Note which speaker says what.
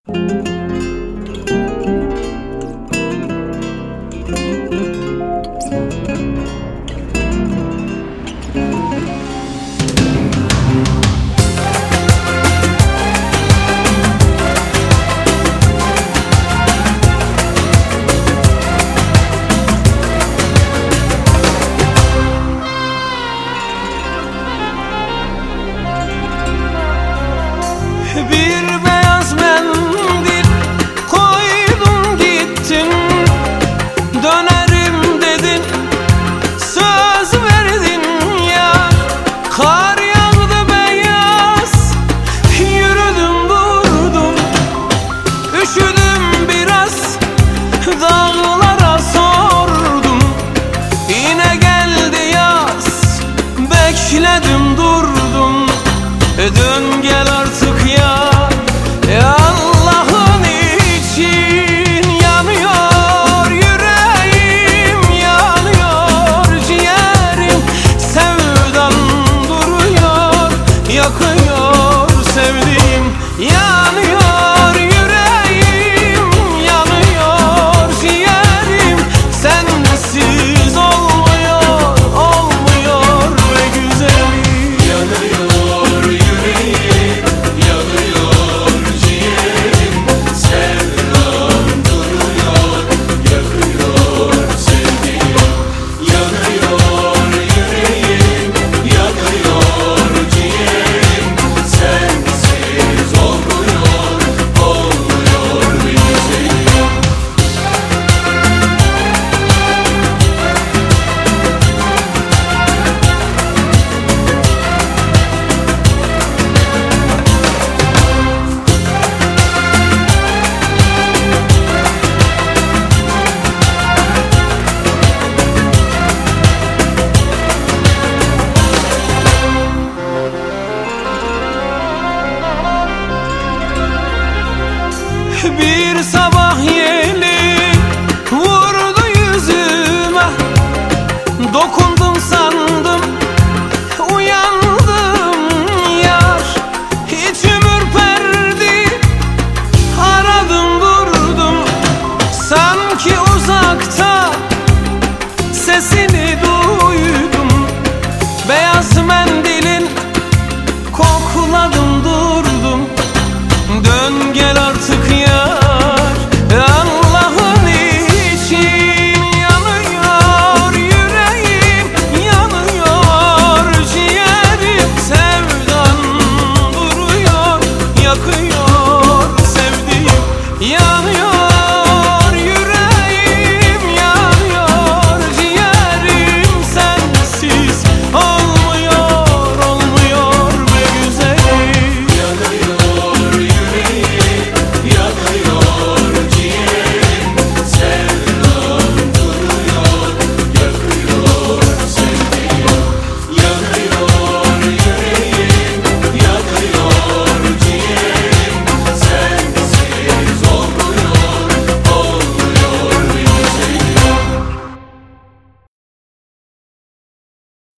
Speaker 1: Bir beyaz mendil koydun gittin, dönerim dedin, söz verdin ya. Kar yağdı beyaz, yürüdüm durdum, üşüdüm biraz, dağlara sordum. Yine geldi yaz, bekledim durdum, dön gel artık ya. Allah'ın için yanıyor yüreğim, yanıyor ciğerim, sevdan duruyor, yakıyor sevdiğim. Yanıyor yüreğim, yanıyor ciğerim, sensiz olmuyor, olmuyor be güzelim.
Speaker 2: Yanıyor yüreğim, yanıyor ciğerim, sevdan duruyor, yakıyor sevdiğim. Yanıyor yüreğim, yanıyor ciğerim, sensiz olmuyor, olmuyor be güzelim.
Speaker 1: Bir sabah